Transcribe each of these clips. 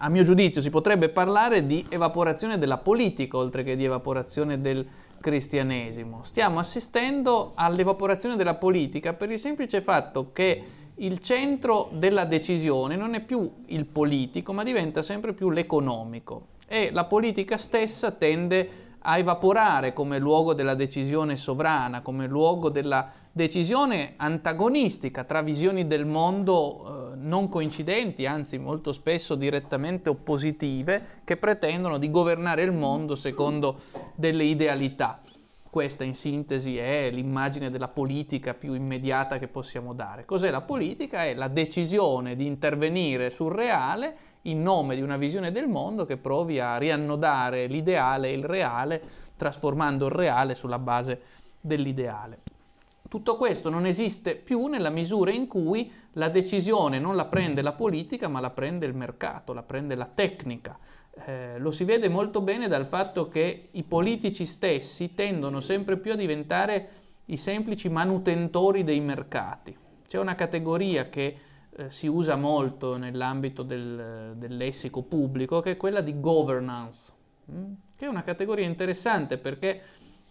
a mio giudizio si potrebbe parlare di evaporazione della politica oltre che di evaporazione del cristianesimo. Stiamo assistendo all'evaporazione della politica per il semplice fatto che il centro della decisione non è più il politico, ma diventa sempre più l'economico, e la politica stessa tende a evaporare come luogo della decisione sovrana, come luogo della decisione antagonistica tra visioni del mondo non coincidenti, anzi molto spesso direttamente oppositive, che pretendono di governare il mondo secondo delle idealità. Questa in sintesi è l'immagine della politica più immediata che possiamo dare. Cos'è la politica? È la decisione di intervenire sul reale in nome di una visione del mondo che provi a riannodare l'ideale e il reale, trasformando il reale sulla base dell'ideale. Tutto questo non esiste più nella misura in cui la decisione non la prende la politica, ma la prende il mercato, la prende la tecnica. Lo si vede molto bene dal fatto che i politici stessi tendono sempre più a diventare i semplici manutentori dei mercati. C'è una categoria che si usa molto nell'ambito del lessico pubblico, che è quella di governance, che è una categoria interessante perché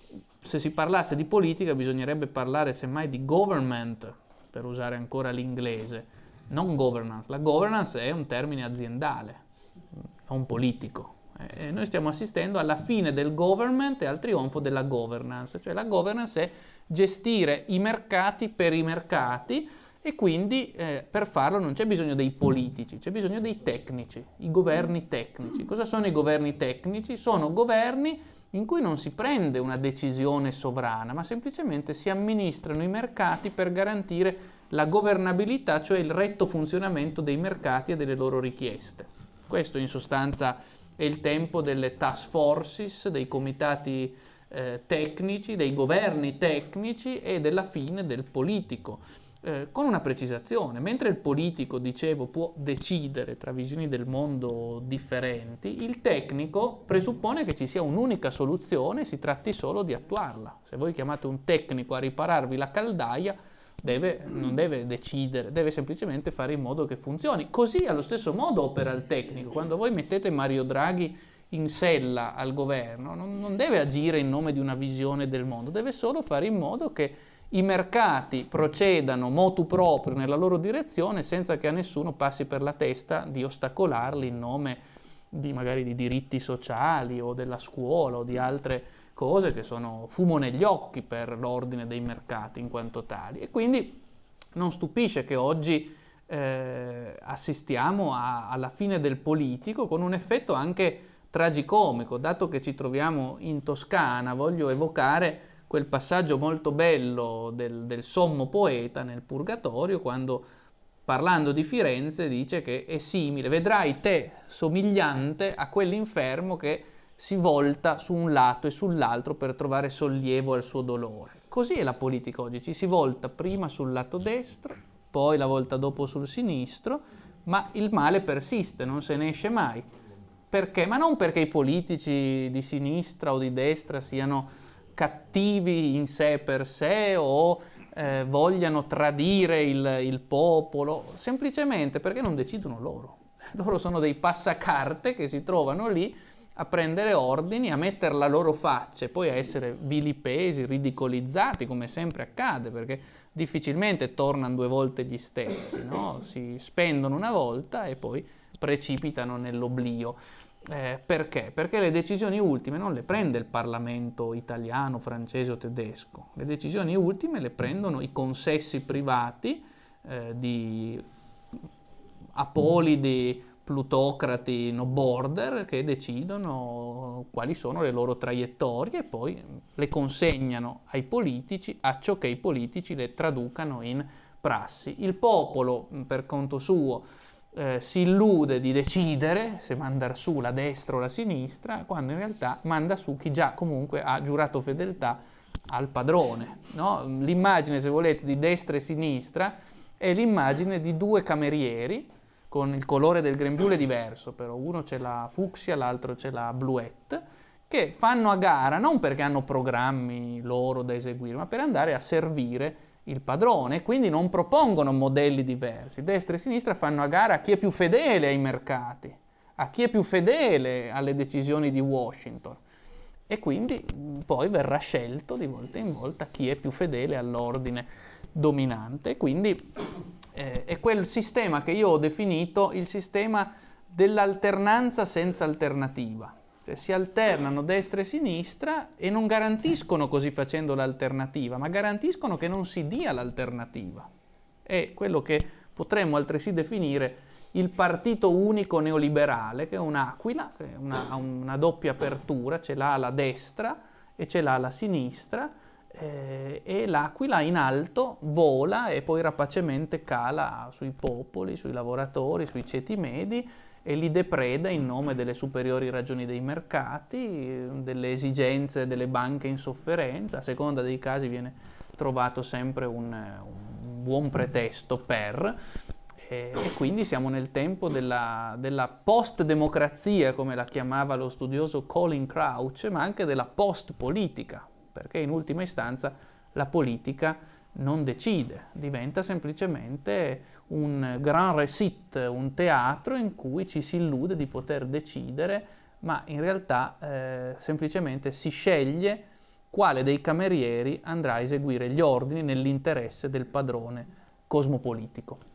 se si parlasse di politica bisognerebbe parlare semmai di government, per usare ancora l'inglese, non governance. La governance è un termine aziendale, non politico. E noi stiamo assistendo alla fine del government e al trionfo della governance, cioè la governance è gestire i mercati per i mercati, e quindi per farlo non c'è bisogno dei politici, c'è bisogno dei tecnici, i governi tecnici. Cosa sono i governi tecnici? Sono governi in cui non si prende una decisione sovrana, ma semplicemente si amministrano i mercati per garantire la governabilità, cioè il retto funzionamento dei mercati e delle loro richieste. Questo in sostanza è il tempo delle task forces, dei comitati tecnici, dei governi tecnici e della fine del politico. Con una precisazione: mentre il politico, dicevo, può decidere tra visioni del mondo differenti, il tecnico presuppone che ci sia un'unica soluzione e si tratti solo di attuarla. Se voi chiamate un tecnico a ripararvi la caldaia, non deve decidere, deve semplicemente fare in modo che funzioni. Così allo stesso modo opera il tecnico. Quando voi mettete Mario Draghi in sella al governo, non deve agire in nome di una visione del mondo, deve solo fare in modo che i mercati procedano motu proprio nella loro direzione senza che a nessuno passi per la testa di ostacolarli in nome magari di diritti sociali o della scuola o di altre cose che sono fumo negli occhi per l'ordine dei mercati in quanto tali. E quindi non stupisce che oggi assistiamo alla fine del politico, con un effetto anche tragicomico. Dato che ci troviamo in Toscana, voglio evocare quel passaggio molto bello del sommo poeta nel Purgatorio, quando parlando di Firenze dice che è simile, vedrai te somigliante a quell'infermo che si volta su un lato e sull'altro per trovare sollievo al suo dolore. Così è la politica oggi, ci si volta prima sul lato destro, poi la volta dopo sul sinistro, ma il male persiste, non se ne esce mai. Perché? Ma non perché i politici di sinistra o di destra siano cattivi in sé per sé o vogliano tradire il popolo, semplicemente perché non decidono loro. Loro sono dei passacarte che si trovano lì a prendere ordini, a mettere la loro faccia e poi a essere vilipesi, ridicolizzati, come sempre accade, perché difficilmente tornano due volte gli stessi, no? Si spendono una volta e poi precipitano nell'oblio. Perché? Perché le decisioni ultime non le prende il Parlamento italiano, francese o tedesco, le decisioni ultime le prendono i consessi privati di apolidi plutocrati no border che decidono quali sono le loro traiettorie e poi le consegnano ai politici, acciò che i politici le traducano in prassi. Il popolo, per conto suo, si illude di decidere se mandare su la destra o la sinistra, quando in realtà manda su chi già comunque ha giurato fedeltà al padrone, no? L'immagine, se volete, di destra e sinistra è l'immagine di due camerieri con il colore del grembiule diverso, però uno c'è la fucsia, l'altro c'è la bluette, che fanno a gara non perché hanno programmi loro da eseguire, ma per andare a servire il padrone, quindi non propongono modelli diversi. Destra e sinistra fanno a gara a chi è più fedele ai mercati, a chi è più fedele alle decisioni di Washington. E quindi poi verrà scelto di volta in volta chi è più fedele all'ordine dominante. Quindi è quel sistema che io ho definito il sistema dell'alternanza senza alternativa. Cioè, si alternano destra e sinistra e non garantiscono così facendo l'alternativa, ma garantiscono che non si dia l'alternativa. È quello che potremmo altresì definire il partito unico neoliberale, che è un'aquila, che ha una doppia apertura, ce l'ha alla destra e ce l'ha alla sinistra, e l'aquila in alto vola e poi rapacemente cala sui popoli, sui lavoratori, sui ceti medi, e li depreda in nome delle superiori ragioni dei mercati, delle esigenze delle banche in sofferenza. A seconda dei casi viene trovato sempre un buon pretesto per, e quindi siamo nel tempo della post-democrazia, come la chiamava lo studioso Colin Crouch, ma anche della post-politica, perché in ultima istanza la politica non decide, diventa semplicemente un grand récit, un teatro in cui ci si illude di poter decidere, ma in realtà semplicemente si sceglie quale dei camerieri andrà a eseguire gli ordini nell'interesse del padrone cosmopolitico.